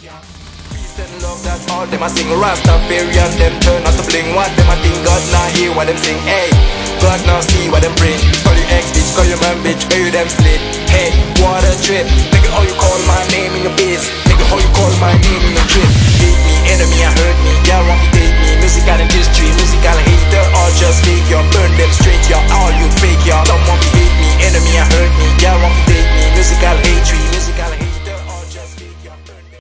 Peace and love, that's all them a sing. Rastafarian, them turn out to bling. What them a think, God not hear what them sing. Hey, God not see what them bring. Call you ex bitch, call you man bitch, call you them slit. Hey, water drip, nigga how you call my name in your biz. Nigga how you call my name in your drip.